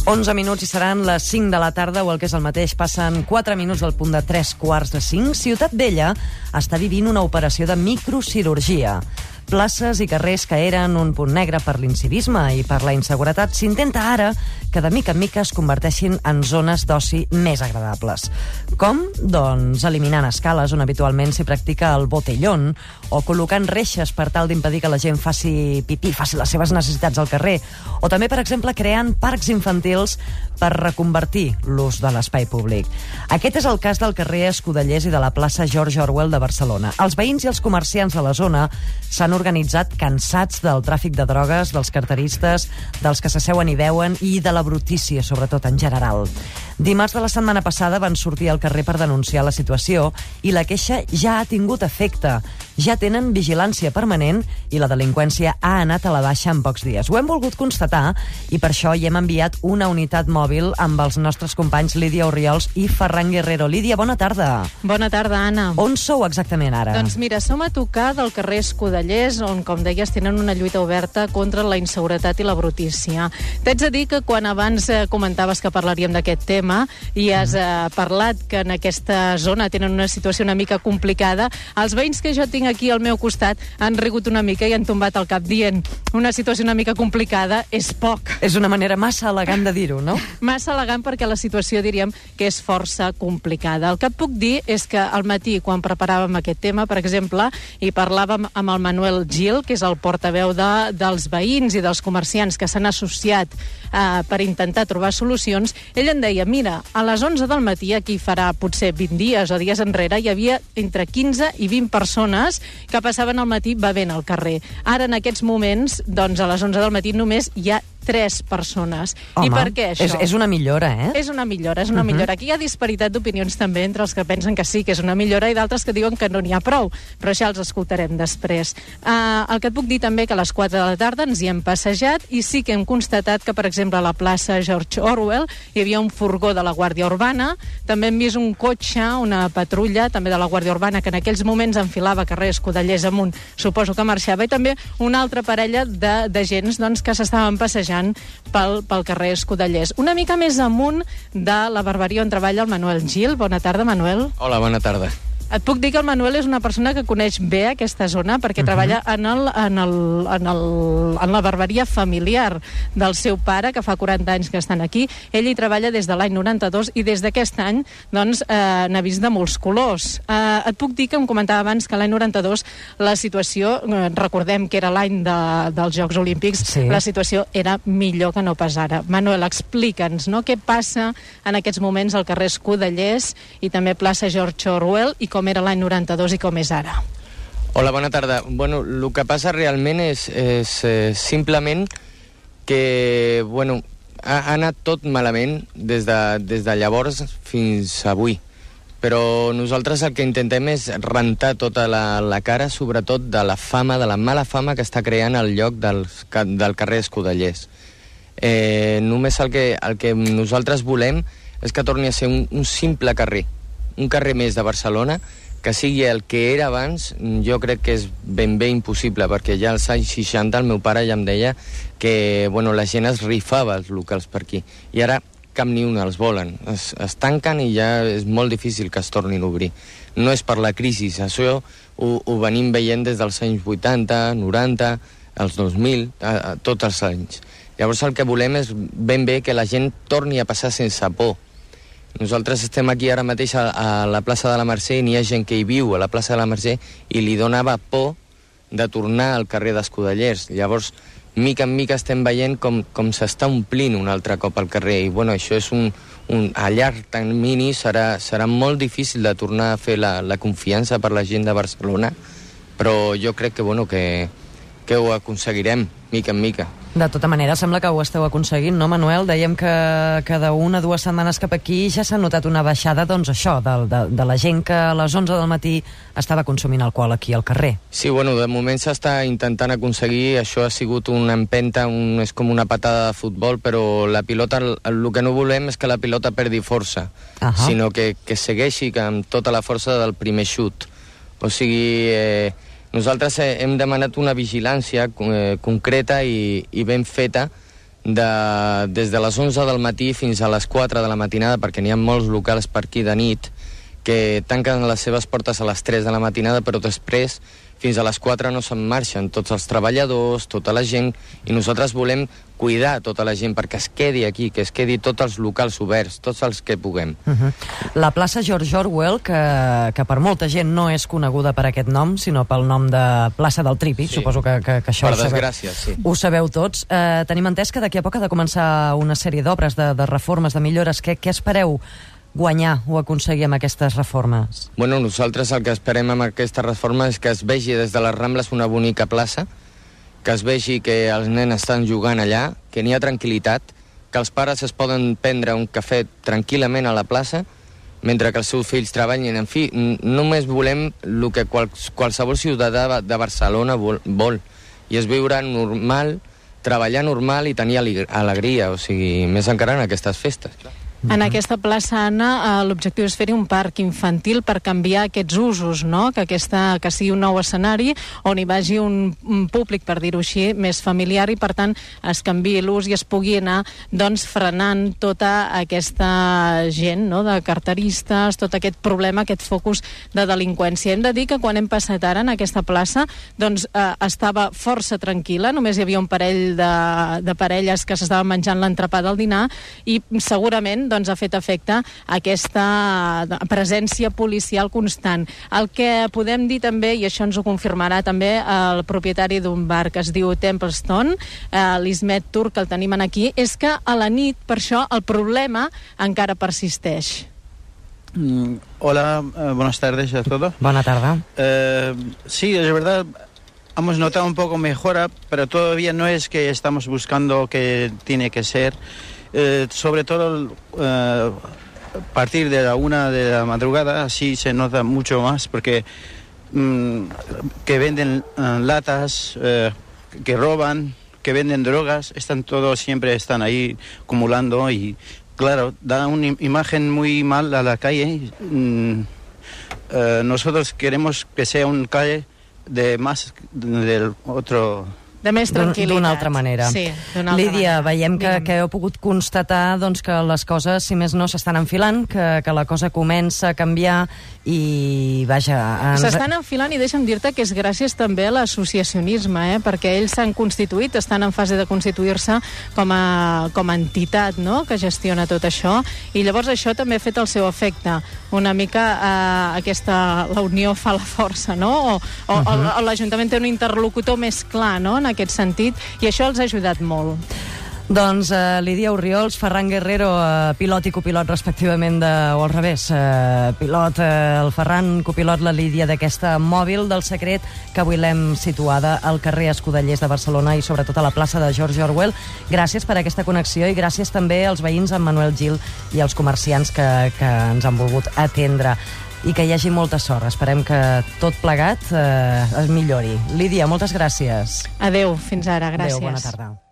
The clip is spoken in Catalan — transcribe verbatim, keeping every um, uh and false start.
onze minuts i seran les cinc de la tarda, o el que és el mateix, passen quatre minuts del punt de tres quarts de cinc. Ciutat Vella està vivint una operació de microcirurgia. Places i carrers que eren un punt negre per l'incivisme i per la inseguretat s'intenta ara que de mica en mica es converteixin en zones d'oci més agradables. Com? Doncs eliminant escales on habitualment s'hi practica el botellón o col·locant reixes per tal d'impedir que la gent faci pipí, faci les seves necessitats al carrer, o també, per exemple, creant parcs infantils per reconvertir l'ús de l'espai públic. Aquest és el cas del carrer Escudellers i de la plaça George Orwell de Barcelona. Els veïns i els comerciants de la zona s'han organitzat cansats del tràfic de drogues, dels carteristes, dels que s'asseuen i veuen i de la brutícia, sobretot en general. Dimarts de la setmana passada van sortir al carrer per denunciar la situació i la queixa ja ha tingut efecte. Ja tenen vigilància permanent i la delinqüència ha anat a la baixa en pocs dies. Ho hem volgut constatar i per això hi hem enviat una unitat mòbil amb els nostres companys Lídia Orriols i Ferran Guerrero. Lídia, bona tarda. Bona tarda, Anna. On sou exactament ara? Doncs mira, som a tocar del carrer Escudellers, on, com deies, tenen una lluita oberta contra la inseguretat i la brutícia. T'haig de dir que quan abans eh, comentaves que parlaríem d'aquest tema i has eh, parlat que en aquesta zona tenen una situació una mica complicada, els veïns que jo tinc aquí al meu costat han rigut una mica i han tombat el cap dient una situació una mica complicada és poc. És una manera massa elegant de dir-ho, no? Massa elegant perquè la situació diríem que és força complicada. El que et puc dir és que al matí, quan preparàvem aquest tema, per exemple, i parlàvem amb el Manuel Gil, que és el portaveu de, dels veïns i dels comerciants que s'han associat eh, per intentar trobar solucions, ell em deia, mira, a les onze del matí, aquí farà potser vint dies o dies enrere, hi havia entre quinze i vint persones que passaven al matí bevent al carrer. Ara, en aquests moments, doncs a les onze del matí només hi ha tres persones. Home, I per què això? És, és una millora, eh? És una millora, és una uh-huh. millora. Aquí hi ha disparitat d'opinions també entre els que pensen que sí, que és una millora, i d'altres que diuen que no n'hi ha prou, però ja els escoltarem després. Uh, el que et puc dir també que a les quatre de la tarda ens hi hem passejat i sí que hem constatat que, per exemple, a la plaça George Orwell hi havia un furgó de la Guàrdia Urbana, també hem vist un cotxe, una patrulla també de la Guàrdia Urbana, que en aquells moments enfilava carrer Escudellers amunt, suposo que marxava, i també una altra parella de, de gens doncs, que s'estaven passejant pel, pel carrer Escudellers. Una mica més amunt de la barberia on treballa el Manuel Gil. Bona tarda, Manuel. Hola, bona tarda. Et puc dir que el Manuel és una persona que coneix bé aquesta zona perquè uh-huh. treballa en, el, en, el, en, el, en la barberia familiar del seu pare, que fa quaranta anys que estan aquí. Ell hi treballa des de l'any noranta-dos i des d'aquest any doncs, eh, n'ha vist de molts colors. Eh, et puc dir que em comentava abans que l'any noranta-dos la situació, eh, recordem que era l'any de, dels Jocs Olímpics, sí. La situació era millor que no pas ara. Manuel, explica'ns, no?, què passa en aquests moments al carrer Escudellers i també plaça George Orwell i com com era l'any noranta-dos i com és ara. Hola, bona tarda. Bueno, el que passa realment és, és eh, simplement que, bueno, ha, ha anat tot malament des de, des de llavors fins avui. Però nosaltres el que intentem és rentar tota la, la cara, sobretot de la fama, de la mala fama que està creant el lloc del, del carrer Escudellers. Eh, només el que, el que nosaltres volem és que torni a ser un, un simple carrer, un carrer més de Barcelona, que sigui el que era abans. Jo crec que és ben bé impossible, perquè ja als anys seixanta el meu pare ja em deia que bueno, la gent es rifava els locals per aquí, i ara cap ni un els volen, es, es tanquen i ja és molt difícil que es tornin a obrir. No és per la crisi, això ho, ho venim veient des dels anys vuitanta, noranta, els dos mil, a, a, tots els anys. Llavors el que volem és ben bé que la gent torni a passar sense por. Nosaltres estem aquí ara mateix a, a la plaça de la Mercè i n'hi ha gent que hi viu a la plaça de la Mercè i li donava por de tornar al carrer d'Escudellers. Llavors, mica en mica estem veient com, com s'està omplint un altre cop al carrer i bueno, això és un, un, a llarg termini serà, serà molt difícil de tornar a fer la, la confiança per la gent de Barcelona, però jo crec que, bueno, que, que ho aconseguirem mica en mica. De tota manera, sembla que ho esteu aconseguint, no, Manuel? Dèiem que, que d'una a dues setmanes cap aquí ja s'ha notat una baixada, doncs això, de, de, de la gent que a les onze del matí estava consumint alcohol aquí al carrer. Sí, bueno, de moment s'està intentant aconseguir, això ha sigut una empenta, un, és com una patada de futbol, però la pilota, el, el que no volem és que la pilota perdi força, uh-huh. sinó que, que segueixi que amb tota la força del primer xut. O sigui... Eh, Nosaltres hem demanat una vigilància eh, concreta i, i ben feta de, des de les onze del matí fins a les quatre de la matinada, perquè n'hi ha molts locals per aquí de nit que tanquen les seves portes a les tres de la matinada, però després fins a les quatre no se'n marxen tots els treballadors, tota la gent, i nosaltres volem cuidar tota la gent perquè es quedi aquí, que es quedi tots els locals oberts, tots els que puguem. Uh-huh. La plaça George Orwell, que, que per molta gent no és coneguda per aquest nom, sinó pel nom de plaça del Trípic, sí. Suposo que, que, que això per ho sabeu, desgràcia, sí. Ho sabeu tots. Eh, tenim entès que d'aquí a poc ha de començar una sèrie d'obres, de, de reformes, de millores. Què, què espereu guanyar o aconseguir amb aquestes reformes? Bueno, nosaltres el que esperem amb aquesta reforma és que es vegi des de les Rambles una bonica plaça, que es vegi que els nens estan jugant allà, que n'hi ha tranquil·litat, que els pares es poden prendre un cafè tranquil·lament a la plaça, mentre que els seus fills treballin. En fi, només volem el que quals, qualsevol ciutadà de Barcelona vol, vol, i és viure normal, treballar normal i tenir alegria, o sigui, més encara en aquestes festes, clar. En aquesta plaça, Anna, l'objectiu és fer-hi un parc infantil per canviar aquests usos, no? Que, aquesta, que sigui un nou escenari on hi vagi un, un públic, per dir-ho així, més familiar, i per tant es canviï l'ús i es pugui anar doncs, frenant tota aquesta gent, no? De carteristes, tot aquest problema, aquest focus de delinqüència. Hem de dir que quan hem passat ara en aquesta plaça doncs, eh, estava força tranquil·la, només hi havia un parell de, de parelles que s'estaven menjant l'entrepà del dinar, i segurament doncs, ha fet efecte aquesta presència policial constant. El que podem dir també, i això ens ho confirmarà també el propietari d'un bar que es diu Templestone, eh, l'Ismet Turk, que el tenim aquí, és que a la nit, per això, el problema encara persisteix. Mm, hola, eh, buenas tardes a todos. Buena tarde. Eh, sí, es verdad, hemos notado un poco mejora, pero todavía no es que estamos buscando que tiene que ser. Eh, sobre todo eh, a partir de la una de la madrugada sí se nota mucho más, porque mm, que venden uh, latas, eh, que roban, que venden drogas, están todos, siempre están ahí acumulando, y claro, da una imagen muy mal a la calle. Mm, eh, nosotros queremos que sea un calle de más del otro... De més tranquil·litat. D'una altra manera. Sí, d'una altra Lídia, manera. veiem que, Digue'm. que heu pogut constatar doncs, que les coses, si més no, s'estan enfilant, que, que la cosa comença a canviar i, vaja... Ens... S'estan enfilant, i deixa'm dir-te que és gràcies també a l'associacionisme, eh? Perquè ells s'han constituït, estan en fase de constituir-se com a, com a entitat, no?, que gestiona tot això, i llavors això també ha fet el seu efecte. Una mica eh, aquesta... la unió fa la força, no? O, o, uh -huh. o l'Ajuntament té un interlocutor més clar, no?, en aquest sentit, i això els ha ajudat molt. Doncs uh, Lídia Orriols, Ferran Guerrero, uh, pilot i copilot respectivament de... o al revés, uh, pilot uh, el Ferran, copilot la Lídia d'aquesta mòbil del secret, que avui l'hem situada al carrer Escudellers de Barcelona i sobretot a la plaça de George Orwell. Gràcies per aquesta connexió i gràcies també als veïns, en Manuel Gil, i als comerciants que, que ens han volgut atendre. I que hi hagi molta sort. Esperem que tot plegat eh, es millori. Lídia, moltes gràcies. Adéu, fins ara, gràcies. Adéu, bona tarda.